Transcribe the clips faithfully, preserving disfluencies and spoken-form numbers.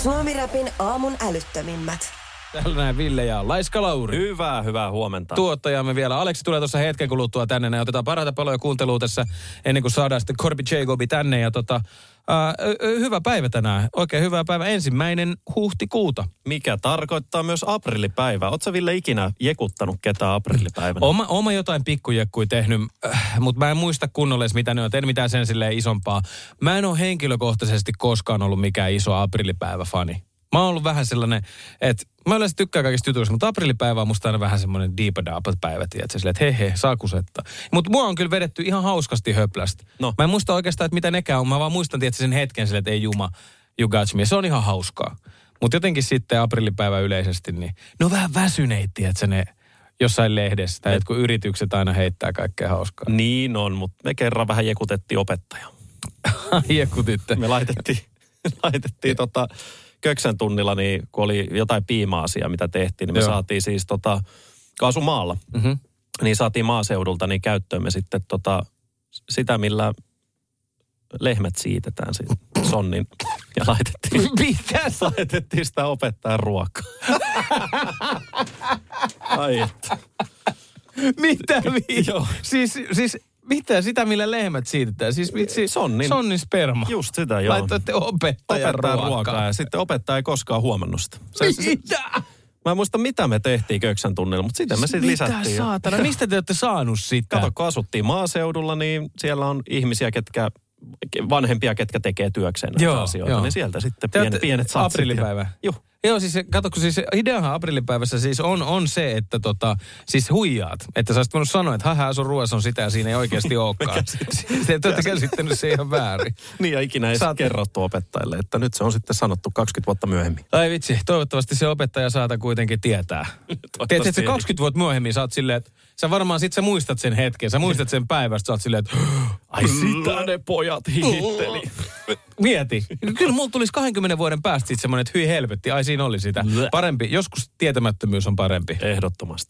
Suomi-räpin aamun älyttömimmät. Täällä näin Ville ja Laiska Lauri. Hyvää, hyvää huomenta. Tuottajamme vielä. Aleksi tulee tuossa hetken kuluttua tänne. Ne otetaan parhaita paloja kuuntelua tässä ennen kuin saadaan sitten Corby Jacobi tänne. Ja tota, ää, hyvä päivä tänään. Oikein hyvä päivä. Ensimmäinen huhtikuuta. Mikä tarkoittaa myös aprillipäivää. Ootko sä Ville ikinä jekuttanut ketään aprillipäivänä? Oma, oma jotain pikkujekkuja tehnyt, äh, mutta mä en muista kunnolla edes mitä ne on. En mitään sen silleen isompaa. Mä en ole henkilökohtaisesti koskaan ollut mikään iso aprillipäivä-fani. Mä oon ollut vähän sellainen, että mä yleensä tykkään kaikista jutuista, mutta aprillipäivä on musta aina vähän semmoinen diipadaapa-päivä, tiedätkö, silleen, että he he, saa kusetta. Mutta mua on kyllä vedetty ihan hauskasti höplästä. No. Mä en muista oikeastaan, että mitä nekään on, mä vaan muistan, tiedätkö, sen hetken silleen, että ei juma, you got me. Se on ihan hauskaa. Mutta jotenkin sitten aprillipäivä yleisesti, niin ne on vähän väsyneitä, tiedätkö, ne jossain lehdessä, tai jotkut yritykset aina heittää kaikkea hauskaa. Niin on, mutta me kerran vähän jekutettiin opettaja. Jekutitte. Me laitettiin, laitettiin tota... Köksän tunnilla, niin kun oli jotain piima-asiaa, mitä tehtiin, niin me Joo. saatiin siis tota, kaasumaalla. Mm-hmm. Niin saatiin maaseudulta niin käyttöömme sitten tota, sitä, millä lehmät siitetään siitä sonnin. Ja laitettiin, mitä? laitettiin sitä opettajan ruokaa. Ai että. Mitä? Joo. Siis, siis mitä? Sitä, millä lehmät siitetään? Siis vitsi, sonnin, sonnin sperma. Just sitä, joo. Laitoitte opettajan, opettajan ruokaa. ruokaa. Ja sitten opettaja ei koskaan huomannut sitä. Se, mitä? Se, mä en muista, mitä me tehtiin Köksän tunnilla, mutta sitä me sitten lisättiin. Mitä saatana? Mistä te olette saanut sitä? Kato, kun asuttiin maaseudulla, niin siellä on ihmisiä, ketkä, vanhempia, ketkä tekee työkseen näitä joo, asioita. Joo. Niin sieltä sitten pienet, pienet satsit. Aprillipäivä. Joo. Joo, siis kato, kun siis ideahan aprillipäivässä siis on, on se, että tota, siis huijaat. Että sä olisit voinut sanoa, että haha, sun ruoassa on sitä ja siinä ei oikeasti olekaan. Te olette käsittänyt se ihan väärin. Niin ja ikinä ei Saat... kerrottu opettajille, että nyt se on sitten sanottu kaksikymmentä vuotta myöhemmin. Ai vitsi, toivottavasti se opettaja saata kuitenkin tietää. Tiedätkö, että se kaksikymmentä vuotta myöhemmin sä oot silleen, että sä varmaan sit sä muistat sen hetken, sä muistat sen päivästä, sä oot silleen, että ai sitä ne pojat hihitteli. Mieti. Kyllä mulla tulisi kahdenkymmenen vuoden päästä sitten semmoinen, että hyi helvetti, ai siinä oli sitä. Parempi, joskus tietämättömyys on parempi. Ehdottomasti.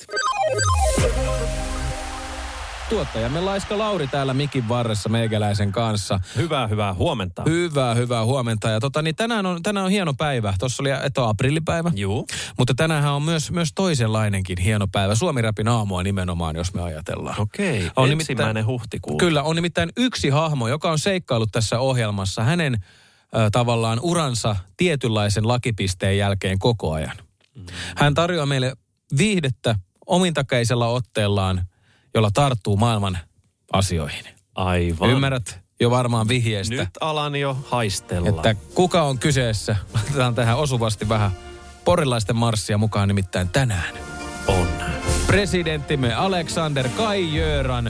Tuottajamme Laiska Lauri täällä mikin varressa meikäläisen kanssa. Hyvää, hyvää huomenta. Hyvää, hyvää huomenta. Ja tota, niin tänään, on, tänään on hieno päivä. Tuossa oli, että on aprillipäivä. Juu. Mutta tänäänhän on myös, myös toisenlainenkin hieno päivä. Suomi-räpin aamua nimenomaan, jos me ajatellaan. Okei, on ensimmäinen huhtikuuta. Kyllä, on nimittäin yksi hahmo, joka on seikkaillut tässä ohjelmassa. Hänen äh, tavallaan uransa tietynlaisen lakipisteen jälkeen koko ajan. Mm. Hän tarjoaa meille viihdettä omintakeisella otteellaan, jolla tarttuu maailman asioihin. Aivan. Ymmärrät jo varmaan vihjeestä. Nyt alan jo haistella. Että kuka on kyseessä? Laitetaan tähän osuvasti vähän porilaisten marssia mukaan nimittäin tänään. On. Presidenttimme Alexander Kai-Jöran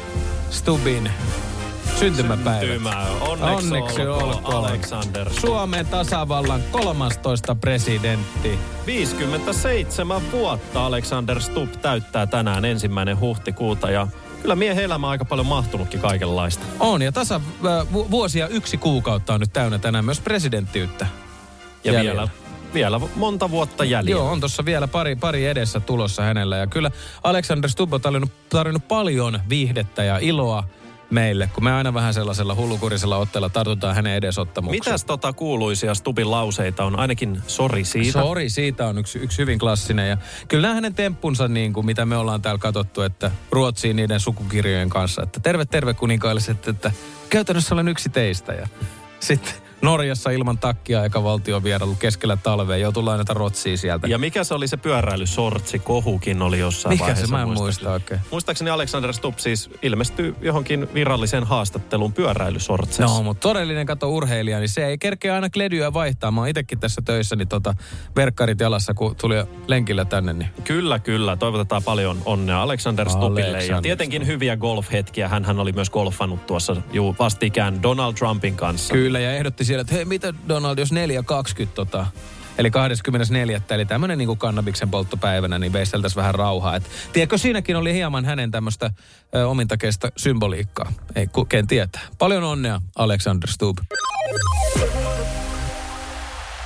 Stubbin syntymäpäivät. Syntymä. Onneksi, Onneksi olkoon, olkoon. Alexander. Suomen tasavallan kolmastoista presidentti. viisikymmentäseitsemän vuotta Alexander Stubb täyttää tänään ensimmäinen huhtikuuta ja kyllä miehen elämä on aika paljon mahtunutkin kaikenlaista. On ja tasa vu- vuosia yksi kuukautta on nyt täynnä tänään myös presidenttiyttä. Ja jäljellä. vielä, vielä monta vuotta jäljellä. Joo, on tuossa vielä pari, pari edessä tulossa hänellä ja kyllä Alexander Stubb on tarjonnut, tarjonnut paljon viihdettä ja iloa meille, kun me aina vähän sellaisella hullukurisella otteella tartutaan hänen edesottamukseen. Mitäs tota kuuluisia Stubbin lauseita on? Ainakin sori siitä. Sori siitä on yksi, yksi hyvin klassinen. Ja kyllä nämä hänen temppunsa, niin kuin mitä me ollaan täällä katsottu, että Ruotsiin niiden sukukirjojen kanssa. Että terve, terve kuninkailliset, että käytännössä olen yksi teistä. Ja sitten Norjassa ilman takkia eikä valtion vierailu keskellä talvea. Joutuu lainata Ruotsiin sieltä. Ja mikä se oli se pyöräilysortsi? Kohukin oli jossain mikä vaiheessa. Mikä se? Mä en muista oikein. Muistaakseni Alexander Stubb siis ilmestyy johonkin viralliseen haastatteluun pyöräilysortsessa. No, mutta todellinen kato urheilija, niin se ei kerkeä aina kledyä vaihtaa. Mä oon itekin tässä töissä, niin tota, verkkarit jalassa, kun tuli lenkillä tänne. Niin. Kyllä, kyllä. Toivotetaan paljon onnea Alexander Stubbille. Alexander ja tietenkin Stubb. Hyviä golf-hetkiä. Hänhän oli myös golfannut tuossa juu, vastikään Donald Trumpin kanssa. Kyllä, ja ehdotti siellä, että hei, mitä Donald, jos neljä kaksikymmentä tota, eli kahdeskymmenesneljäs eli tämmöinen niin kuin kannabiksen polttopäivänä, niin veisteltäisiin vähän rauhaa. Et, tiedätkö, siinäkin oli hieman hänen tämmöistä ö, omintakeista symboliikkaa. Ei, ken tietää. Paljon onnea, Alexander Stubb.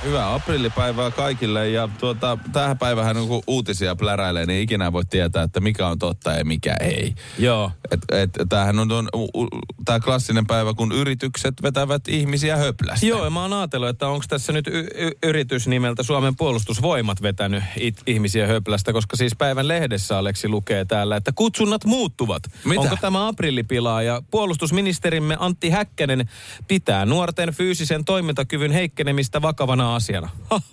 Hyvää aprillipäivää kaikille ja tuota, tähän päivähän kun uutisia pläräilee, niin ikinä voi tietää, että mikä on totta ja mikä ei. Joo. Et, et, tämähän on, on tämä klassinen päivä, kun yritykset vetävät ihmisiä höplästä. Joo, ja mä oon ajatellut, että onko tässä nyt y- y- yritys nimeltä Suomen puolustusvoimat vetänyt it- ihmisiä höplästä, koska siis päivän lehdessä Aleksi lukee täällä, että kutsunnat muuttuvat. Mitä? Onko tämä aprillipilaa? Ja puolustusministerimme Antti Häkkänen pitää nuorten fyysisen toimintakyvyn heikkenemistä vakavana asiana.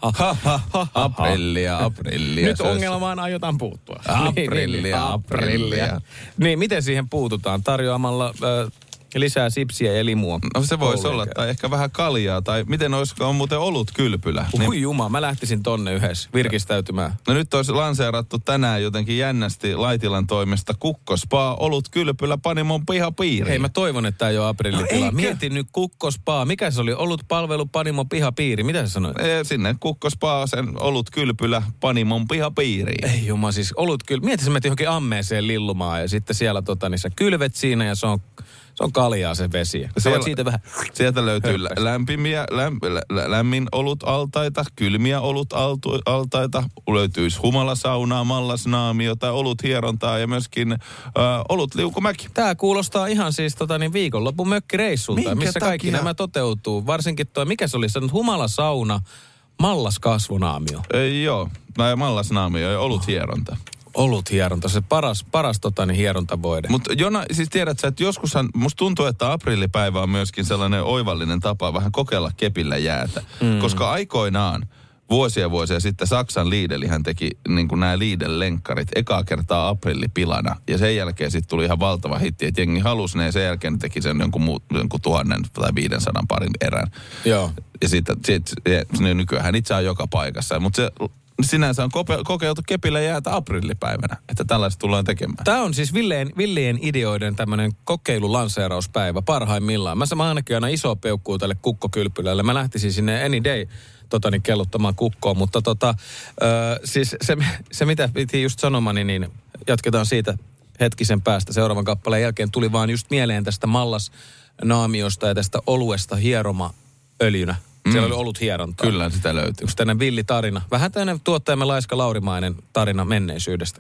Aprillia, aprillia. Nyt ongelmaan aiotaan puuttua. Aprillia, aprillia. Niin, miten siihen puututaan? Tarjoamalla äh, lisää sipsiä ja limua. No se voisi olla, tai ehkä vähän kaljaa, tai miten olisiko on muuten ollut kylpylä. Ui niin, juma, mä lähtisin tonne yhdessä virkistäytymään. no nyt olisi lanseerattu tänään jotenkin jännästi Laitilan toimesta Kukkospa, olut kylpylä, Panimon pihapiiri. Hei, mä toivon, että tämä ei ole aprillipila. No, Mietin nyt Kukkospa. Mikä se oli? Ollut palvelu Panimon pihapiiri. Mitä sä sanoit? E, sinne Kukkospa, sen olut kylpylä, Panimon pihapiiriin. Ei juma, siis olut kyllä. Mieti, sä menet johonkin ammeeseen lillumaan ja sitten siellä tota, niin sä kylvet siinä ja se on, se on kaljaa se vesi. Sä voit siitä vähän... Sieltä löytyy lä- lämpimiä, läm, lä, lämmin olut altaita, kylmiä olut altu, altaita. Löytyisi humalasaunaa, mallasnaamiota, olut hierontaa ja myöskin äh, olut liukumäki. Tää kuulostaa ihan siis tota, niin viikonlopun mökkireissulta, Minkä missä takia? kaikki nämä toteutuu. Varsinkin tuo, mikä se oli, se on humalasauna, mallaskasvonaamio. Ei, joo, no, mallasnaamio ja olut hieronta. Olut hieronta, se paras, paras tota, niin hierontavoide. Mutta Jona, siis tiedät sä, että joskushan, musta tuntuu, että aprillipäivä on myöskin sellainen oivallinen tapa vähän kokeilla kepillä jäätä. Mm. Koska aikoinaan, vuosia vuosia sitten Saksan Lidlihän teki niin kuin nämä Lidl-lenkkarit ekaa kertaa aprillipilana. Ja sen jälkeen sitten tuli ihan valtava hitti, että jengi halusi ne ja sen jälkeen teki sen jonkun, muu, jonkun tuhannen tai viidensadan parin erän. Joo. Ja sitten sit, nykyään itse on joka paikassa. Mutta se... Sinänsä on kope- kokeiltu kepillä jäätä aprillipäivänä, että tällaista tullaan tekemään. Tämä on siis villeen, villien ideoiden tämmöinen kokeilulanseerauspäivä parhaimmillaan. Mä sanon ainakin aina iso peukkuu tälle kukkokylpylälle. Mä lähtisin sinne any day totani, kellottamaan kukkoon, mutta tota, ö, siis se, se mitä piti just sanomani, niin jatketaan siitä hetkisen päästä. Seuraavan kappaleen jälkeen tuli vaan just mieleen tästä mallasnaamiosta ja tästä oluesta hieromaöljynä. Siellä oli ollut hierontaa. Kyllä sitä löytyy. Yksi tämmöinen villi tarina. Vähän tämmöinen tuottajamme Laiska Laurimainen tarina menneisyydestä.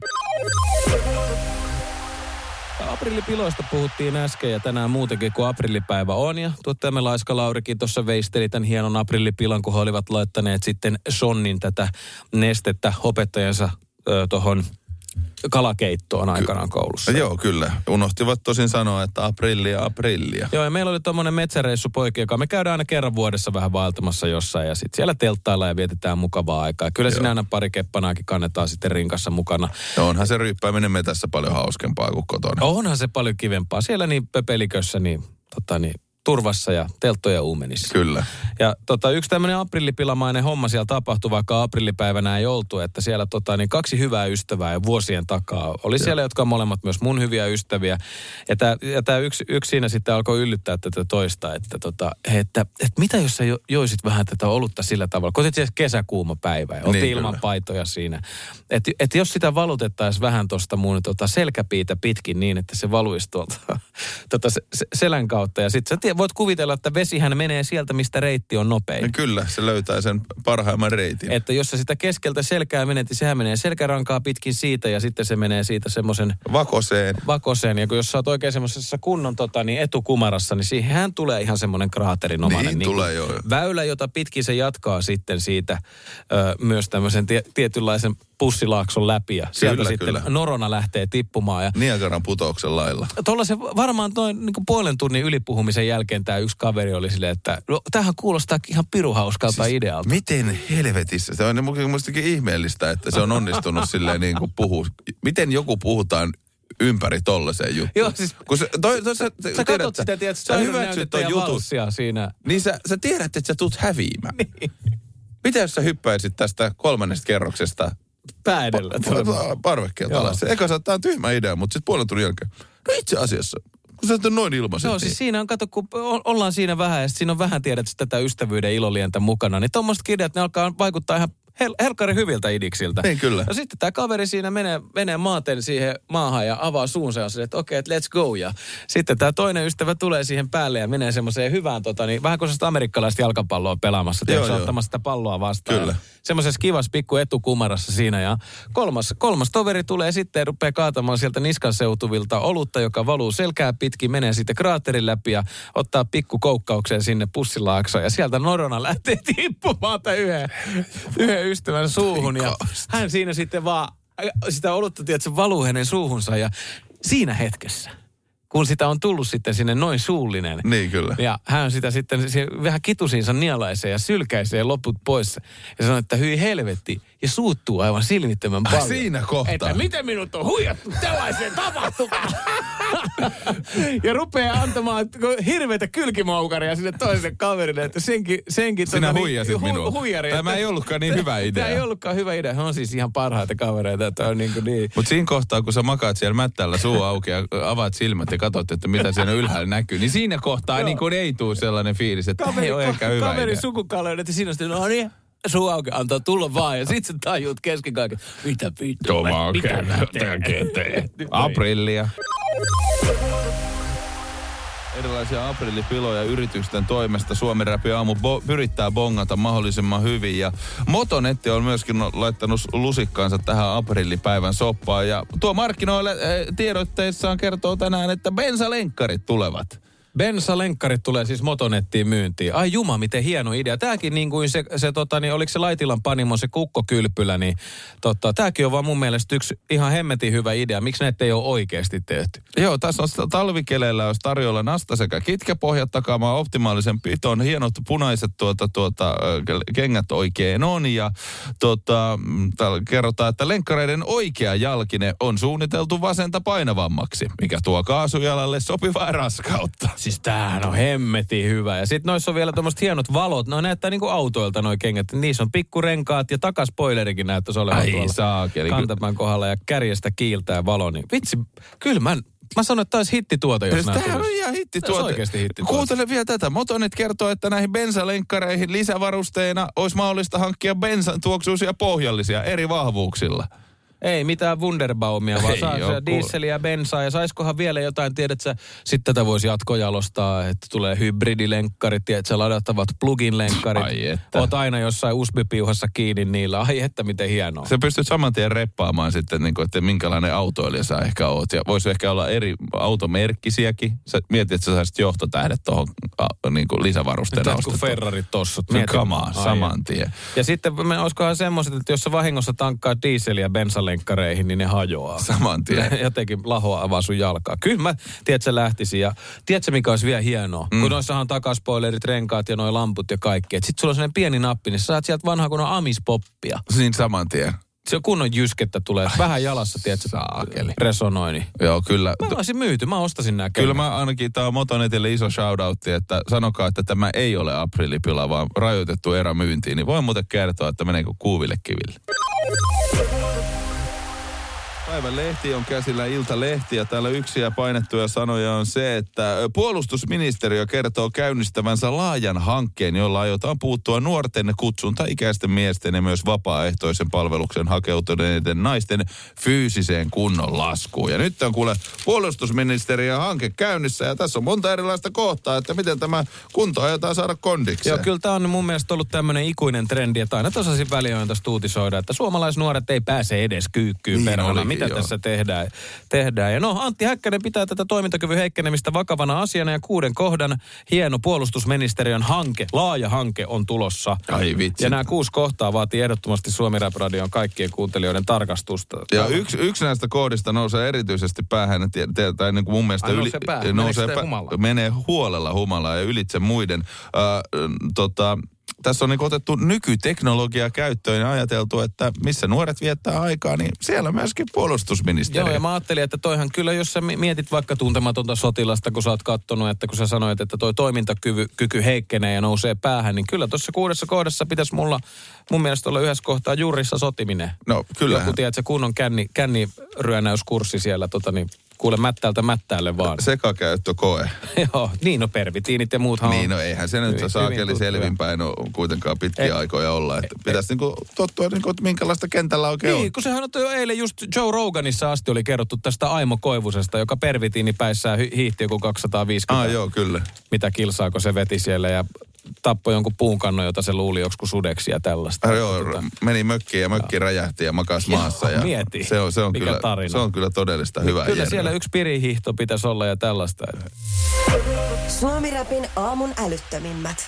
Aprillipiloista puhuttiin äsken ja tänään muutenkin kuin aprillipäivä on. Ja tuottajamme Laiska Laurikin tuossa veisteli tämän hienon aprillipilan, kun he olivat laittaneet sitten sonnin tätä nestettä opettajansa tuohon kalakeittoon aikanaan koulussa. Joo, kyllä. Unohtivat tosin sanoa, että aprillia, aprillia. Joo, ja meillä oli tommonen metsäreissupoika, joka me käydään aina kerran vuodessa vähän vaeltamassa jossain, ja sitten siellä telttaillaan ja vietetään mukavaa aikaa. Kyllä siinä aina pari keppanaakin kannetaan sitten rinkassa mukana. No onhan se ryyppääminen metässä paljon hauskempaa kuin kotona. Onhan se paljon kivempaa. Siellä niin pöpelikössä, niin, tota, niin turvassa ja telttoja uumenissa. Kyllä. Ja tota, yksi tämmöinen aprillipilamainen homma siellä tapahtui, vaikka aprillipäivänä ei oltu, että siellä tota, niin kaksi hyvää ystävää ja vuosien takaa oli ja siellä, jotka on molemmat myös mun hyviä ystäviä. Ja tämä ja tää yksi, yksi siinä sitten alkoi yllyttää tätä toista, että, tota, he, että, että mitä jos sä jo, joisit vähän tätä olutta sillä tavalla, kun se kesäkuuma päivä ja oltiin niin, ilman kyllä. paitoja siinä. Että et jos sitä valutettaisiin vähän tuosta mun tota, selkäpiitä pitkin niin, että se valuisi tuolta tota, se, se, selän kautta ja sitten sä voit kuvitella, että vesihän menee sieltä, mistä reitti on nopein. No kyllä, se löytää sen parhaimman reitin. Että jos sä sitä keskeltä selkää menet, niin sehän menee selkärankaa pitkin siitä ja sitten se menee siitä semmoisen... Vakoseen. Vakoseen. Ja kun jos sä oot oikein semmoisessa kunnon tota, niin etukumarassa, niin siihenhän tulee ihan semmoinen kraaterinomainen. Niin, niin tulee joo. Väylä, jota pitkin se jatkaa sitten siitä ö, myös tämmöisen tie, tietynlaisen pussilaakson läpi. Ja sieltä kyllä, sitten kyllä. norona lähtee tippumaan. Ja Niagaran putouksen lailla. Tuollaisen varmaan noin niin puolen tunnin ylipuhumisen jälkeen tämä yksi kaveri oli silleen, että no, tämähän kuulostaa ihan piruhauskalta siis idealta. Miten helvetissä? Se on mustakin ihmeellistä, että se on onnistunut silleen niin kuin puhuu. Miten joku puhutaan ympäri tollaiseen juttuun? Joo, siis... Kun se, toi, toi, sä, sä katsot sitä, tiedät, sä hyväksyt ton jutun siinä. Niin sä, sä tiedät, että sä tulet häviämään. Niin. Mitä jos sä hyppäisit tästä kolmannesta kerroksesta pää edellä? Pa- parvekkeelta alas. Eka saattaa tyhmä idea, mutta sitten puolen tunnin jälkeen. No itse asiassa, kun sä on noin ilmaiset. Joo, niin. Siis siinä on, kato, kun ollaan siinä vähän ja siinä on vähän tiedät tätä ystävyyden ilolientä mukana, niin tommoset ideat, ne alkaa vaikuttaa ihan hel- helkkari hyviltä idiksiltä. Niin kyllä. Ja sitten tämä kaveri siinä menee, menee maaten siihen maahan ja avaa suunsa ja sanoo, että okei, okay, let's go. Ja sitten tämä toinen ystävä tulee siihen päälle ja menee semmoiseen hyvään, tota, niin, vähän kuin sellaista amerikkalaista jalkapalloa pelaamassa. Tiedätkö, ottamassa sitä palloa vastaan. Kyllä. Semmoisessa kivassa pikku etukumarassa siinä. Ja kolmas, kolmas toveri tulee sitten ja rupeaa kaatamaan sieltä niskan seutuvilta olutta, joka valuu selkää pitkin, menee sitten kraatterin läpi ja ottaa pikku koukkaukseen sinne pussilaaksoon. Ja sieltä norona lähtee tippumaan tämän yhden, yhden ystävän suuhun. Ja hän siinä sitten vaan, sitä olutta, tiedätkö, valuu hänen suuhunsa. Ja siinä hetkessä, kun sitä on tullut sitten sinne noin suullinen. Niin kyllä. Ja hän sitä sitten se vähän kitusiinsa nielaisee ja sylkäisee loput pois. Ja sanoo, että hyi helvetti. Ja suuttuu aivan silmittömän paljon. Siinä kohtaa. Että miten minut on huijattu tällaiseen tapahtumaan. Ja rupeaa antamaan hirveitä kylkimoukaria sinne toiselle kaverille. Että senkin, senkin sinä tota, huijasit hu, minua. Huijari, Tämä ei ollutkaan niin hyvä idea. Tämä ei ollutkaan hyvä idea. Hän on siis ihan parhaita kavereita. Että on niin kuin niin. Mutta siinä kohtaa, kun sä makaat siellä mättällä suu auki ja avaat silmät ja katsot, että mitä siinä ylhäällä näkyy, niin siinä kohtaa niin kuin ei tule sellainen fiilis, että kaveri, ei ole ehkä hyvä kaveri idea. sukukalleudet ja siinä on sitten, no niin, suu auki, antaa tulla vaan. Ja sit sä tajuut kesken kaiken, mitä vittua, mitä mä teen. Aprillia. Erilaisia aprillipiloja yritysten toimesta Suomi Räpi Aamu bo- pyrittää bongata mahdollisimman hyvin. Ja Motonetti on myöskin laittanut lusikkaansa tähän aprillipäivän soppaan. Ja tuo markkinoille eh, tiedotteissaan kertoo tänään, että bensalenkkarit tulevat. Bensalenkkarit tulee siis Motonettiin myyntiin. Ai juma, miten hieno idea. Tääkin niin kuin se, se tota, niin oliko se Laitilan Panimon se kukkokylpylä, niin tota, tääkin on vaan mun mielestä yksi ihan hemmetin hyvä idea. Miksi näitä ei ole oikeasti tehty? Joo, tässä on talvikeleillä olisi tarjolla nasta sekä kitkäpohjat takaamaan optimaalisen piton. Hienot punaiset tuota, tuota, kengät oikein on. Ja tuota, kerrotaan, että lenkkareiden oikea jalkine on suunniteltu vasenta painavammaksi, mikä tuo kaasujalalle sopivaa raskautta. Siis tämähän on hemmetin hyvä. Ja sitten noissa on vielä tommoset hienot valot. No näyttää niinku autoilta noi kengät. Niissä on pikkurenkaat ja takaspoilerikin näyttäisi olevan Ai tuolla saakeli. kantapään kohdalla ja kärjestä kiiltää valo. Niin vitsi, kyllä mä, mä sanon, että taisi hittituote, jos nää Tämähän on ihan hittituote. oikeasti hittituote. Kuuntele vielä tätä. Motonet kertoo, että näihin bensalenkkareihin lisävarusteina olisi mahdollista hankkia bensan tuoksuisia pohjallisia eri vahvuuksilla. Ei mitään Wunderbaumia, vaan Ei saa oo, se dieseliä, bensaa ja saiskohan vielä jotain, tiedät sä, sitten tätä voisi jatkojalostaa, että tulee hybridilenkkarit, tiedät sä, ladattavat plug-in-lenkkarit. Ai että. Oot aina jossain U S B-piuhassa kiinni niillä, ai että miten hienoa. Sä pystyt saman tien reppaamaan sitten, niin kuin, että minkälainen autoilija sä ehkä oot. Ja voisi ehkä olla eri automerkkisiäkin. Sä mietit, että sä saisit johtotähdet tuohon niin lisävarusteena ostettua. Kun Ferrarit tossut. Come on, saman tien. Ja sitten me olisikohan semmoiset, että jos sä vahingossa tankkaa dieseliä bensalle lenkkareihin, niin ne hajoaa. Saman tien. Jotenkin lahoa avaa sun jalkaa. Kyllä mä, tiedätkö, lähtisin. Ja tiedätkö, mikä olisi vielä hienoa? Mm. Kun noissahan on takaspoilerit, renkaat ja noi lamput ja kaikki. Sitten sulla on sellainen pieni nappi, niin sä saat sieltä vanhaa kunnon amispoppia. Siinä saman tien. Se on kunnon jyskettä tulee. Vähän jalassa, tiedätkö, saakeli. Resonoi. Niin. Joo, kyllä. Mä olisin myyty, mä ostasin nää. Kyllä mä ainakin, tää on Motonetille iso shoutoutti, että sanokaa, että tämä ei ole aprillipila, vaan rajoitettu erä myyntiin. Niin voin muuten kertoa, että meneekö kuuville kiville. Päivän lehti on käsillä Iltalehti ja täällä yksiä painettuja sanoja on se, että puolustusministeriö kertoo käynnistävänsä laajan hankkeen, jolla aiotaan puuttua nuorten kutsunta-ikäisten miesten ja myös vapaaehtoisen palveluksen hakeutuneiden naisten fyysiseen kunnon laskuun. Ja nyt on kuule puolustusministeriön hanke käynnissä ja tässä on monta erilaista kohtaa, että miten tämä kunto aiotaan saada kondikseen. Joo, kyllä tämä on mun mielestä ollut tämmöinen ikuinen trendi, että aina tosaisin väliin tästä uutisoida, että suomalaisnuoret ei pääse edes kyykkyyn niin perhana. Mitä joo. tässä tehdään, tehdään. Ja no, Antti Häkkänen pitää tätä toimintakyvyn heikkenemistä vakavana asiana ja kuuden kohdan hieno puolustusministeriön hanke, laaja hanke on tulossa. Ai vitsi. Ja nämä kuusi kohtaa vaatii ehdottomasti Suomi Rap Radion kaikkien kuuntelijoiden tarkastusta. Ja yksi, yksi näistä kohdista nousee erityisesti päähän, tai niin kuin mun mielestä Ai, yli, nousee päähän. nousee pä, humala? menee huolella humalaa ja ylitse muiden. Äh, tota... Tässä on niin otettu nykyteknologia käyttöön ja ajateltu, että missä nuoret viettää aikaa, niin siellä myöskin puolustusministeriö. Joo, ja mä ajattelin, että toihan kyllä, jos sä mietit vaikka tuntematonta sotilasta, kun sä oot kattonut, että kun sä sanoit, että toi toimintakyky kyky heikkenee ja nousee päähän, niin kyllä tuossa kuudessa kohdassa pitäisi mulla mun mielestä olla yhdessä kohtaa juurissa sotiminen. No kyllä. Joku tiedät, se kunnon känni, känniryönäyskurssi siellä tota niin, kuule mättäältä mättäälle vaan. Sekakäyttökoe. Joo, niin no pervitiinit ja muuthan on. Niin no eihän se nyt saakeli selvinpäin ole kuitenkaan pitkiä ei, aikoja olla. Että pitäisi niinku tottua, niinku, että minkälaista kentällä oikein niin, on. kun sehän on jo eilen just Joe Roganissa asti oli kerrottu tästä Aimo Koivusesta, joka pervitiinipäissään hiihti joku kaksisataaviisikymmentä. Ah joo, kyllä. Mitä kilsaa, kun se veti siellä ja tappoi jonkun puunkannon, jota se luuli joksikin sudeksi ja tällaista. Ah, joo, tota... meni mökkiin ja mökki räjähti ja makas maassa. Ja mieti, se on, se on mikä kyllä, tarina. Se on kyllä todellista hyvää Kyllä järjellä. siellä yksi pirihiihto pitäisi olla ja tällaista. Suomi-rapin aamun älyttömimmät.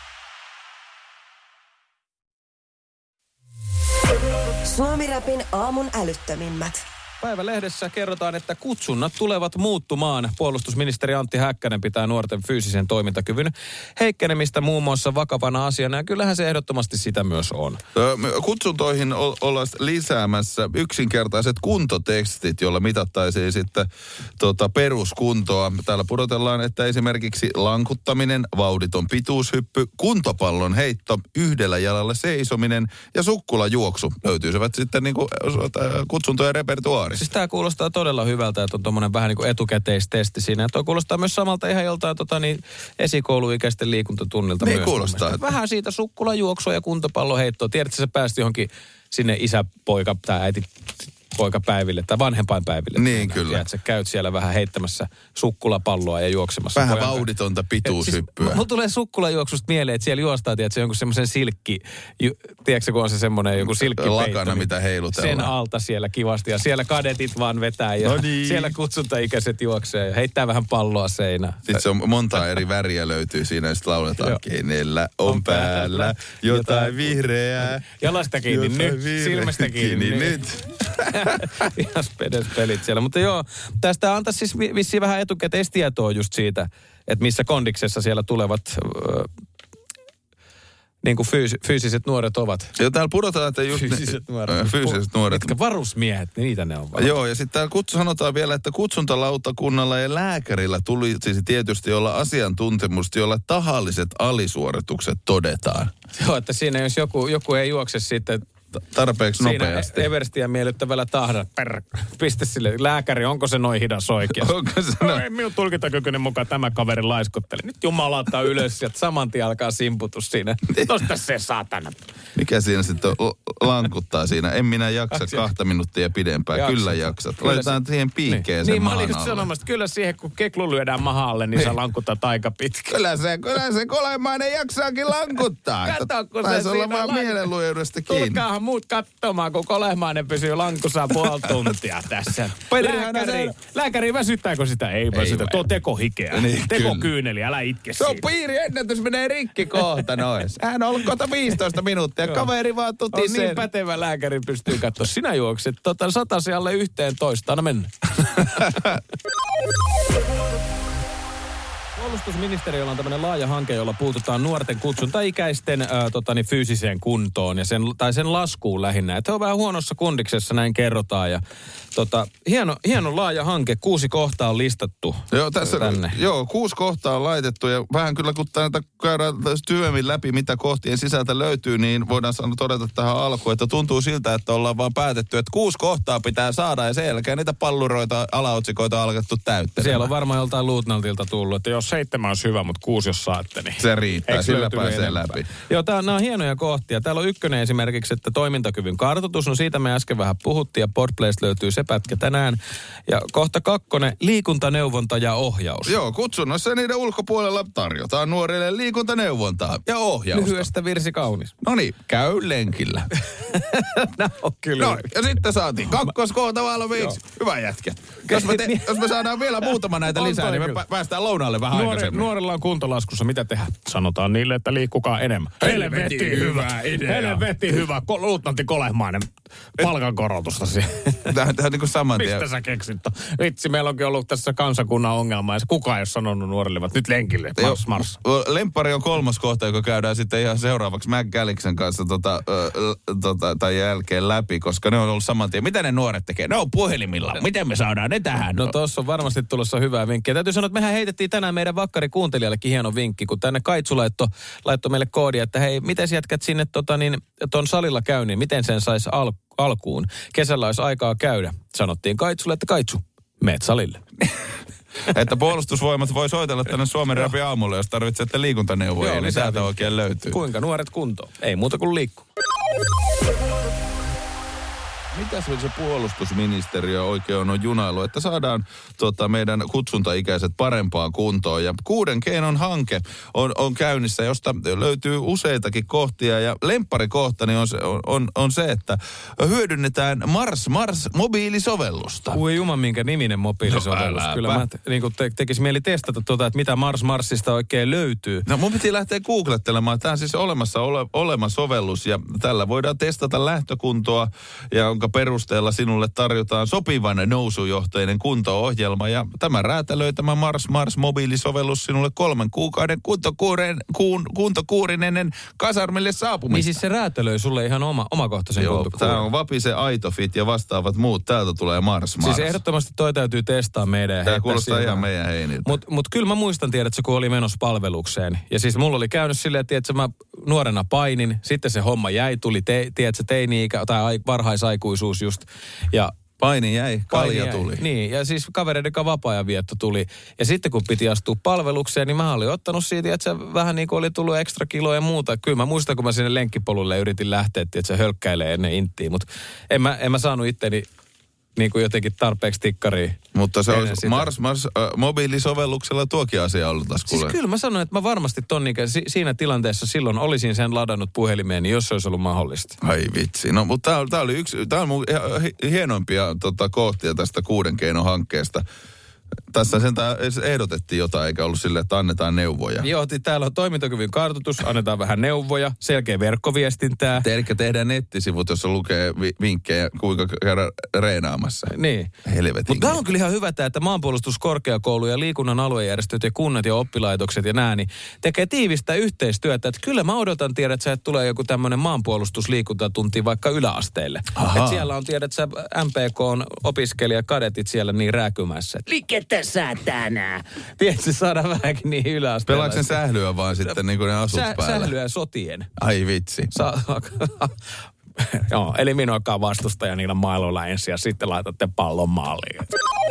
Suomi-rapin aamun älyttömimmät. Päivälehdessä kerrotaan, että kutsunnat tulevat muuttumaan. Puolustusministeri Antti Häkkänen pitää nuorten fyysisen toimintakyvyn heikkenemistä muun muassa vakavana asiana. Ja kyllähän se ehdottomasti sitä myös on. Kutsuntoihin ollaan lisäämässä yksinkertaiset kuntotekstit, joilla mitattaisiin sitten tuota peruskuntoa. Täällä pudotellaan, että esimerkiksi lankuttaminen, vauhditon pituushyppy, kuntopallon heitto, yhdellä jalalla seisominen ja sukkulajuoksu löytyisivät sitten niin kuin kutsuntojen repertuaarissa. Siis tämä kuulostaa todella hyvältä, että on tuommoinen vähän niin kuin etukäteistesti siinä. Ja tuo kuulostaa myös samalta ihan joltain tota, niin esikouluikäisten liikuntatunnilta niin myös. Kuulostaa. Vähän siitä sukkulajuoksua ja kuntopalloheittoa. Tiedätkö, se päästi johonkin sinne isäpoika tai äiti poikapäiville tai vanhempainpäiville. Niin kyllä. Ja että sä käyt siellä vähän heittämässä sukkulapalloa ja juoksemassa. Vähän vauhditonta pituushyppyä. Siis, mulla tulee sukkulajuoksusta mieleen, että siellä juostaa, tiedätkö, jonkun semmoisen silkki, ju, tiedätkö, kun on se semmoinen joku silkkipeitto. Lakana, mitä heilutellaan. Sen alta siellä kivasti ja siellä kadetit vaan vetää ja no niin. Siellä kutsuntaikäiset juoksee ja heittää vähän palloa seinään. Sitten se on monta eri väriä löytyy siinä ja sitten lauletaan, kenellä on, on päällä jotain vihreää. Jalasta kiinni jotain nyt, vihreää. silmästä kiinni nyt. Ihan spedes pelit siellä. Mutta joo, tästä antaa siis vissiin vähän etukäteistietoa just siitä, että missä kondiksessa siellä tulevat ö, niin kuin fyys, fyysiset nuoret ovat. Joo, täällä pudotaan, että just fyysiset ne, nuoret. Fyysiset nuoret. Mitkä varusmiehet, niin niitä ne on varmaan. Joo, ja sitten täällä kutsu, sanotaan vielä, että kutsuntalautakunnalla ja lääkärillä tulisi tietysti olla asiantuntemusta, jolla tahalliset alisuoritukset todetaan. Joo, että siinä jos joku, joku ei juokse sitten tarpeeksi siinä nopeasti. Siinä Everstiä miellyttävällä tahdalla. Per, piste sille. Lääkäri, onko se noin hidas oikeasti? Onko se noin? Ei minun tulkintakykyinen mukaan tämä kaveri laiskotteli. Nyt Jumala ottaa ylös ja saman tien alkaa simputus siinä. Tosta se saatana. Mikä siinä sitten lankuttaa siinä? En minä jaksa Kaksi kahta minuuttia pidempään. Jaksat. Kyllä jaksat. Kyllä laitetaan se, siihen piikkeen niin, sen niin, mahan mä olin just alle. sanomassa, kyllä siihen kun keklu lyödään mahalle, niin, niin. sä lankuttat aika pitkä. Kyllä se, kyllä se kolemainen jaksaakin lankuttaa. Kato, kun taisi se olla siinä vaan lank... mielenluojuudesta kiinni. Tulkaahan muut katsomaan, kun kolehmainen pysyy lankussa puoli tuntia tässä. Lääkäri, lääkäri, väsyttääkö sitä? Ei väsytä. Tuo tekohikeä. Niin, tekokyyneli, älä itke se on siinä. piiriennätys, menee rikki kohta noin. Hän on ollut kohta viisitoista minuuttia. Kaveri vaan tuti On sen. niin pätevä lääkäri, pystyy katsoa. Sinä juokset tota satasi alle yhteen toista. Anna mennä. Puolustusministeriöllä on tämmöinen laaja hanke, jolla puututaan nuorten kutsuntaikäisten ää, totani, fyysiseen kuntoon ja sen, tai sen laskuun lähinnä. Että he on vähän huonossa kundiksessa, näin kerrotaan. Ja, tota, hieno, hieno laaja hanke, kuusi kohtaa on listattu joo, tässä, tänne. Joo, kuusi kohtaa on laitettu ja vähän kyllä kun täältä käydään työmin läpi, mitä kohtien sisältä löytyy, niin voidaan sanoa todeta tähän alkuun, että tuntuu siltä, että ollaan vaan päätetty, että kuusi kohtaa pitää saada ja sen jälkeen niitä palluroita, alaotsikoita on alkettu täyttämään. Siellä on varmaan joltain luutnantilta tullut, että jos seitsemän olisi hyvä, mutta kuusi jos saatte, niin se riittää, eikö sillä löytynyt pääsee enempää? läpi. Joo, tää, nämä on hienoja kohtia. Täällä on ykkönen esimerkiksi, että toimintakyvyn kartoitus, no siitä me äsken vähän puhuttiin ja Podplaysta löytyy se pätkä tänään. Ja kohta kakkonen, liikuntaneuvonta ja ohjaus. Joo, kutsunnoissa niiden ulkopuolella tarjotaan nuorille liikuntaneuvontaa ja ohjausta. Lyhyestä virsi kaunis. No niin, käy lenkillä. No kyllä. No, ja sitten saatiin kakkoskohta valmiiksi. Hyvä jätkä. Jos me, te, jos me saadaan vielä muutama näitä On lisää, niin me kyllä. päästään lounaalle vähän Nuori, aikaisemmin. nuorella on kuntolaskussa, mitä tehdään? Sanotaan niille, että liikkukaa enemmän. Helvetin hyvä idea. Helvetin hyvä. Ko- luutnantti Kolehmainen palkankorotusta siihen. Tähän, tähän niin kuin saman tien. Mistä sä keksit? Vitsi, meillä onkin ollut tässä kansakunnan ongelma ja kukaan ei ole sanonut nuorille, että nyt lenkille, mars, mars. Lemppari on kolmas kohta, joka käydään sitten ihan seuraavaksi McGalliksen kanssa tota, ö, tota, tai jälkeen läpi, koska ne on ollut saman tien. Mitä ne nuoret tekee? Ne on puhelimilla. Miten me saadaan ne tähän? No tossa on varmasti tulossa hyvää vinkkiä. Täytyy sanoa, että mehän heitettiin tänään meidän vakkarikuuntelijallekin hieno vinkki, kun tänne Kaitsu laittoi, laittoi meille koodia, että hei, miten jätkät sinne tota, niin, ton salilla käy, niin miten sen saisi al- alkuun? Kesällä olisi aikaa käydä. Sanottiin Kaitsulle, että Kaitsu, Meet salille. Että puolustusvoimat voi soitella tänne Suomen Rapin aamulle, jos tarvitsette liikuntaneuvoja, joo, niin täältä oikein löytyy. Kuinka nuoret kuntoon? Ei muuta kuin liikkuu. Mitäs se puolustusministeriö oikein on junailu, että saadaan tota, meidän kutsuntaikäiset parempaan kuntoon. Ja kuuden keinon hanke on, on käynnissä, josta löytyy useitakin kohtia. Ja lempparikohtani on, on, on, on se, että hyödynnetään Mars Mars mobiilisovellusta. Ui juman minkä niminen mobiilisovellus. No, kyllä mä niin te, tekisi mieli testata tuota, että mitä Mars Marsista oikein löytyy. No mun piti lähteä googlettelemaan. Tämä on siis olemassa ole, olema sovellus ja tällä voidaan testata lähtökuntoa ja jonka perusteella sinulle tarjotaan sopivan nousujohteinen kunto-ohjelma ja tämä räätälöi tämä Mars Mars mobiilisovellus sinulle kolmen kuukauden kuntokuurin, kuun, kuntokuurin ennen kasarmille saapumista. Niin siis se räätälöi sulle ihan oma, omakohtaisen Joo, kuntokuurin. tämä on Vapise, Aitofit ja vastaavat muut. Täältä tulee Mars Mars. Siis ehdottomasti toi täytyy testaa meidän ja tämä kuulostaa ihan siihen meidän heiniltä. Mutta mut kyllä mä muistan, tiedätkö, kun oli menossa palvelukseen. Ja siis mulla oli käynyt silleen, että mä nuorena painin, sitten se homma jäi, tuli te, tiedätkö, teini-ikä tai varhaisaikuisuus just. Ja paini jäi, kalja jäi. tuli. Niin, ja siis kavereiden kanssa vapaa-ajan vietto tuli. Ja sitten kun piti astua palvelukseen, niin mä olin ottanut siitä, että se vähän niin kuin oli tullut ekstra kiloa ja muuta. Kyllä mä muistan, kun mä sinne lenkkipolulle yritin lähteä, että se hölkkäilee ennen inttiin. Mutta en mä, en mä saanut itteni niin kuin jotenkin tarpeeksi tikkariin. Mutta se olisi Mars Mars äh, mobiilisovelluksella tuokin asia ollut taas kuule. Siis kyllä mä sanoin, että mä varmasti ton ikä, si- siinä tilanteessa silloin olisin sen ladannut puhelimeen, jos se olisi ollut mahdollista. Ai vitsi. No mutta tää oli yksi, tää on mun hienoimpia tota, kohtia tästä kuuden keinon hankkeesta. Tässä sentään ehdotettiin jotain, eikä ollut silleen, että annetaan neuvoja. Joo, täällä on toimintakyvyn kartoitus, annetaan vähän neuvoja, selkeä verkkoviestintää. Eli tehdään nettisivut, jossa lukee vi- vinkkejä, kuinka käydä reenaamassa. Niin. Helvetin. Mutta tämä on kyllä ihan hyvä, että maanpuolustuskorkeakoulu ja liikunnan aluejärjestöt ja kunnat ja oppilaitokset ja nää, niin tekee tiivistä yhteistyötä. Että kyllä mä odotan, tiedät että että tulee joku tämmöinen maanpuolustusliikuntatunti vaikka yläasteelle. Että siellä on, tiedät sä, M P K:n opiskelijakadetit siellä niin rääkymässä. Liikettä satana! Tiedätkö, saadaan vähänkin niin yläasteella. Pelaatko sen sählyä vaan sitten niin kuin ne asut Sä, päällä? Sählyä sotien. Ai vitsi. Sa- Joo, eliminoikaa vastustaja niillä mailoilla ensin ja sitten laitatte pallon maaliin.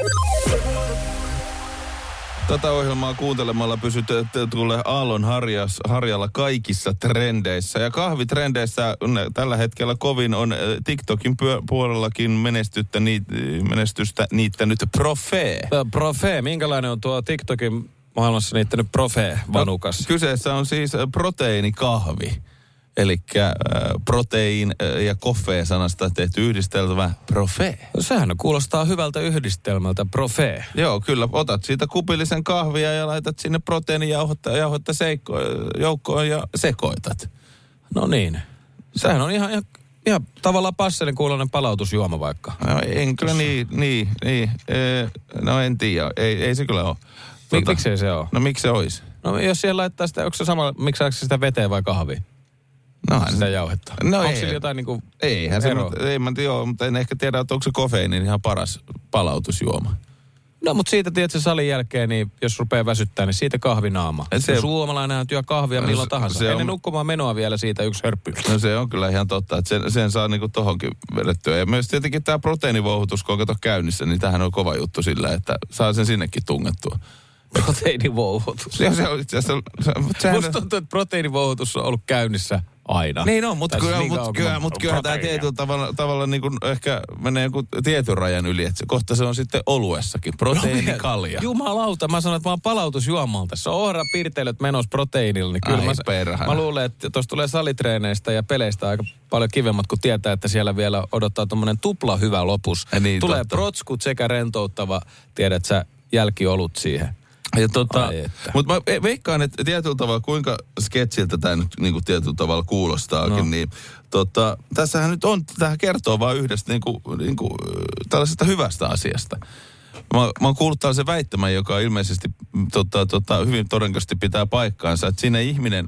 Tätä ohjelmaa kuuntelemalla pysyt tulee aallon harjas, harjalla kaikissa trendeissä. Ja kahvitrendeissä tällä hetkellä kovin on TikTokin pyö, puolellakin menestystä, niit, menestystä niittänyt Profee. Profee, minkälainen on tuo TikTokin maailmassa niittänyt Profee-vanukas? No, kyseessä on siis proteiinikahvi. Eli äh, proteiin äh, ja koffee-sanasta tehty yhdistelmä Profee. Sehän kuulostaa hyvältä yhdistelmältä, Profee. Joo, kyllä. Otat siitä kupillisen kahvia ja laitat sinne proteiinijauhetta jauhetta seikko, joukkoon ja sekoitat. No niin. Sehän on ihan, ihan, ihan tavallaan passelin kuuloinen palautusjuoma vaikka. No en kyllä niin, niin, niin. E, no en tiedä. Ei, ei se kyllä ole. Mik, tota, miksei se ole? No miksi se olisi? No jos siellä laittaa sitä, onko se sama, miksi saako sitä veteen vai kahvia? No, sitä jauhetta. No onko ei. sillä jotain niinku Eihän se, ei mä tiedä, mutta en ehkä tiedä, että onko se kofeiinin ihan paras palautusjuoma. No, mutta siitä, tiedätkö, salin jälkeen, niin jos rupeaa väsyttää, niin siitä kahvinaama. Se, no, suomalainen työ kahvia milloin se, tahansa. Se Ennen on, nukkumaan menoa vielä siitä yksi hörppy. No se on kyllä ihan totta, että sen, sen saa niinku tohonkin vedettyä. Ja myös tietenkin tämä proteiinivouhutus, kun on kato käynnissä, niin tämähän on kova juttu sillä, että saa sen sinnekin tungettua. Proteiinivouhutus. Se, se on itse asiassa... Se, musta tuntuu, että proteiinivouhutus on ollut käynnissä aina. Niin on, mutta kyllä, niin mut, kyllä, mut kyllä tämä tietyllä tavalla, tavalla niin kuin ehkä menee joku tietyn rajan yli, että se, kohta se on sitten oluessakin. Proteiinikalja. Jumalauta, mä sanon, että mä oon palautusjuomalta. Se on ohra pirteilyt menossa proteiinilla. Niin kyllä Ai, mä, mä luulen, että tuossa tulee salitreeneistä ja peleistä aika paljon kivemmat, kun tietää, että siellä vielä odottaa tommonen tupla hyvä lopus. Niin, tulee totta. Protskut sekä rentouttava, tiedät sä, jälkiolut siihen. Ja tota, mutta mä veikkaan, että tietyllä tavalla, kuinka sketsiltä tämä nyt niin kuin tietyllä tavalla kuulostaakin, no. niin tota, tässähän nyt on, tähän kertoo vaan yhdestä niin kuin, niin kuin, tällaisesta hyvästä asiasta. Mä, mä oon kuullut tällaisen väittämän, joka ilmeisesti tota, tota, hyvin todennäköisesti pitää paikkaansa, että siinä ihminen,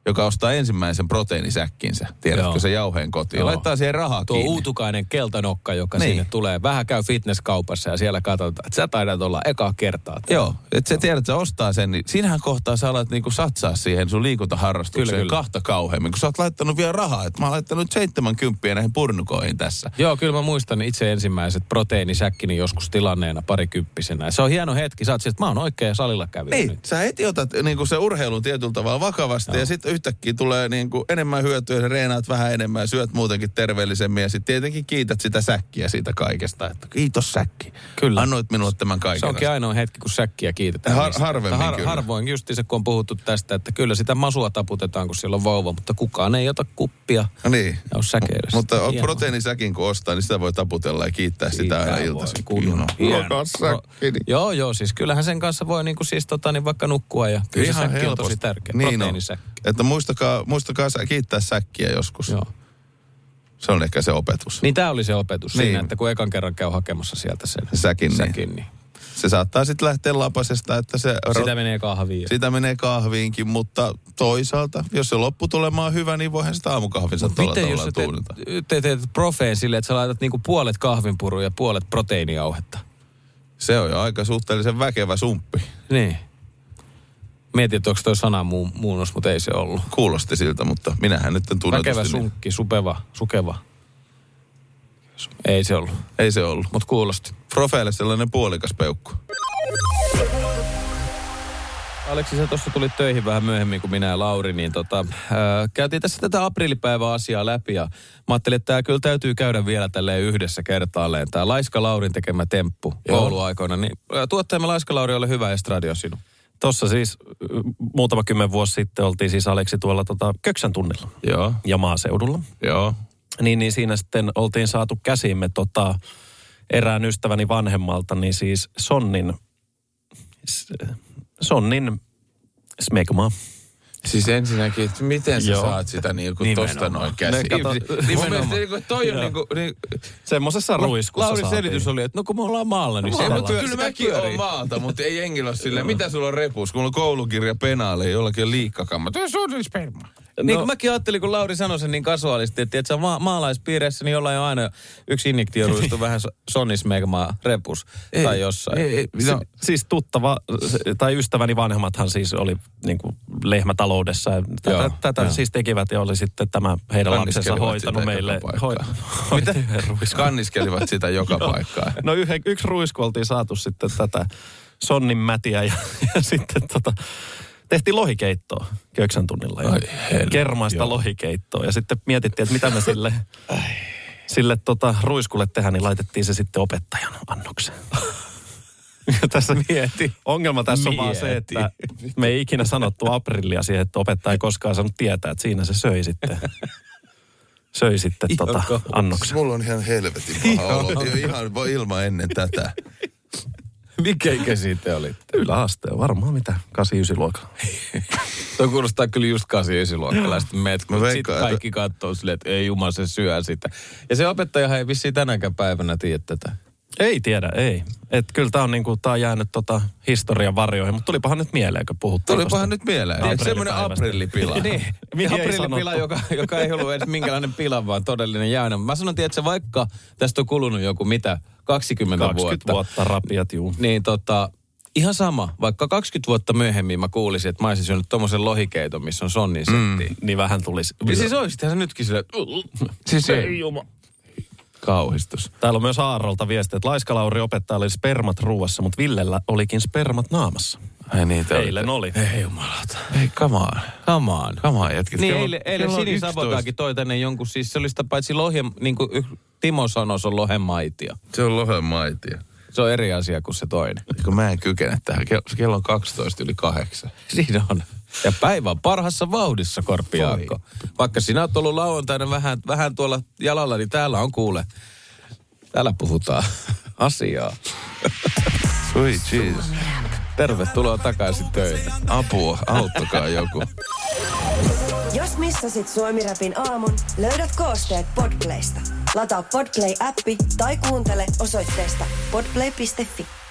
joka ostaa ensimmäisen proteiinisäkkinsä. Tiedätkö Joo. se jauheen kotiin? Joo. Laittaa siihen rahaa Tuo kiinni. uutukainen keltanokka, joka Niin. sinne tulee. Vähän käy fitnesskaupassa ja siellä katsotaan, että sä taidat olla ekaa kertaa. Joo, että sä tiedät, että se ostaa sen, niin siinähän kohtaa sä alat niinku satsaa siihen sun liikuntaharrastukseen Kyllä, kyllä. kahta kauheammin, kun sä oot laittanut vielä rahaa. Että mä oon laittanut seitsemänkymppiä näihin purnukoihin tässä. Joo, kyllä mä muistan itse ensimmäiset proteiinisäkkini joskus tilanneena parikymppisenä. Se on hieno hetki. Sä oot siis, että mä oon oikein salilla kävijä Niin, nyt. sä heti otat niinku se urheilun tietyllä tavalla vakavasti Joo. ja sitten yhtäkkiä tulee niinku enemmän hyötyä, sä reenaat vähän enemmän ja syöt muutenkin terveellisemmin ja sitten tietenkin kiität sitä säkkiä siitä kaikesta. Että kiitos säkki. Kyllä. Annoit minulle tämän kaiken. Se onkin ainoa hetki, kun säkkiä kiitetään. Har- niistä. harvemmin Har- kyllä. Harvoin justiinsa, kun on puhuttu tästä, että kyllä sitä masua taputetaan, kun siellä on vauva, mutta kukaan ei ota kuppia. No niin. Ja on säkeydessä. Mutta on Hienoa. proteiinisäkin kun ostaa, niin sitä voi taputella ja kiittää sitä aina voi, iltaisin. kunnon. Hieno. Hieno. Rakas säkki. No, joo, joo, siis kyllähän sen kanssa voi niinku siis tota, niin vaikka nukkua ja kyllä se säkki on tosi tärkeä. Niin Proteiinisäkki. on. Että muistakaa, muistakaa sä kiittää säkkiä joskus. Joo. Se on ehkä se opetus. Niin tää oli se opetus Niin. siinä, että kun ekan kerran käy hakemassa sieltä sen Säkin, niin. säkin niin. Se saattaa sitten lähteä lapasesta, että se... Sitä ro- menee kahviin. Sitä menee kahviinkin, mutta toisaalta, jos se lopputulema on hyvä, niin voihan sitä aamukahvinsa tuolla Miten jos tavalla sä tuunata. teet, te, teet profeen silleen, että sä laitat niinku puolet kahvinpurua ja puolet proteiinijauhetta? Se on jo aika suhteellisen väkevä sumppi. Niin. Mietin, että onko toi sana muu, muunnos, mutta ei se ollut. Kuulosti siltä, mutta minähän nyt en tunnetusti. Väkevä, Niin. sunkki, supeva, sukeva. Ei se ollut, Ei se ollut. mutta kuulosti. Profeille sellainen puolikas peukku. Aleksi, sä tuossa tulit töihin vähän myöhemmin kuin minä ja Lauri, niin tota, ää, käytiin tässä tätä aprillipäivän asiaa läpi ja mä ajattelin, että tämä kyllä täytyy käydä vielä tälleen yhdessä kertaalleen. Tämä Laiska Laurin tekemä temppu Joo. kouluaikoina, niin ää, tuottajamme Laiska Lauri, ole hyvä estradio sinun. Tuossa siis y, muutama kymmen vuosi sitten oltiin siis Aleksi tuolla tota Köksän tunnilla Joo, ja maaseudulla. joo. Niin, niin siinä sitten oltiin saatu käsimme tota, erään ystäväni vanhemmalta, niin siis Sonnin, s- Sonnin smegmaa. Siis ensinnäkin, että miten sä Joo. saat sitä niinku Nimenomaan. tosta noin käsiin? Ne kato- Mun Nimenomaan. mielestä niinku, toi on Joo. niinku... Niin, Semmoisessa ruiskussa Laurin saatiin. selitys oli, että no kun me ollaan maalla, niin No, siellä ei, maalla. mutta pyö- kyllä sitä mäkin pyörii. oon maalta, mutta ei jengillä ole silleen. Mitä sulla on repus? Kun mulla on koulukirja penaali, jollakin on liikkakamma. Se on sperma. Niin No. kuin mäkin ajattelin, kun Lauri sanoi sen niin kasuaalisti, että, että ma- maalaispiireissä niin jollain on aina yksi injektioruistu vähän so- sonismegmaa repus Ei, tai jossain. Ei, ei, Si- no, siis tuttava, se- tai ystäväni vanhemmathan siis oli niin kuin lehmätaloudessa. Ja Tätä, Joo, tätä joo. siis tekivät ja oli sitten tämä heidän lapsensa Kanniskelivat hoitanut sitä meille. joka paikkaan. Hoi, Mitä? yhden ruiskun. kanniskelivat sitä joka paikkaan. No yhden, yksi ruisku oltiin saatu sitten tätä sonnin mätiä ja, ja sitten tota, tehtiin lohikeittoa Köksän tunnilla. Ja Ai helvetti, kermaista joo. lohikeittoa. Ja sitten mietittiin, että mitä me sille, sille tota, ruiskulle tehdään, niin laitettiin se sitten opettajan annokseen. Ja tässä Mieti. ongelma tässä on vaan se, Mieti. että me ei ikinä sanottu aprillia siihen, että opettaja ei koskaan saanut tietää, että siinä se söi sitten. Söi sitten tota, Joko. annoksen. Mulla on ihan helvetin paha olo. Jo ihan ilman ennen tätä. Mikä ikäisiä te olitte? Yläaste varmaan mitä, kahdeksan yhdeksän luokalla. Toi kuulostaa kyllä just kahdeksan yhdeksän luokkalaiset meet, kun Mä sitten veikkaan, kaikki katsoo silleen, että ei jumala, se syö sitä. Ja se opettajahan ei vissiin tänäänkään päivänä tiedä tätä. Ei tiedä, ei. Et kyllä tämä on, niinku, tää on jäänyt tota historian varjoihin, mutta tulipahan nyt mieleen, kun puhuttiin. Tulipahan nyt mieleen. Että semmoinen Aprillipäivästä. aprillipila. Niin, Mihin ei aprillipila, sanottu. joka, joka ei ollut edes minkälainen pila, vaan todellinen jäynä. Mä sanon, että se vaikka tästä on kulunut joku mitä, kaksikymmentä, kaksikymmentä vuotta rapiat, juu. niin tota, ihan sama. Vaikka kaksikymmentä vuotta myöhemmin mä kuulisin, että mä olisin syönyt tommosen lohikeiton, missä on sonnin settiä. Mm. Niin vähän tulisi. Niin siis oisithan se nytkin silleen, Siis ei. kauhistus. Täällä on myös Aarrolta viesti, että Laiska Lauri opettaja oli spermat ruuassa, mutta Villellä olikin spermat naamassa. Ai niin, te Eilen oli. Ei jumalata. Ei, come on. Come on. Come on, jätkät. Niin Kello- eilen, eilen kello on Sini yksitoista. Sabotaakin toi tänne jonkun, siis se oli sitä paitsi lohen, niin kuin Timo sanoi, se on lohen maitia. Se on lohen maitia. Se on eri asia kuin se toinen. Kun mä en kykene tähän. Kello, kello on kaksitoista yli kahdeksan. Siinä on. Ja päivä on parhassa vauhdissa, Korppi Jaakko. Vaikka sinä oot ollut lauantaina vähän, vähän tuolla jalalla, niin täällä on kuule. Täällä puhutaan asiaa. Sweet Jesus. Tervetuloa takaisin töihin. Apua, auttakaa joku. Jos missasit Suomi-rapin aamun, löydät koosteet Podplaysta. Lataa Podplay-appi tai kuuntele osoitteesta podplay piste fi.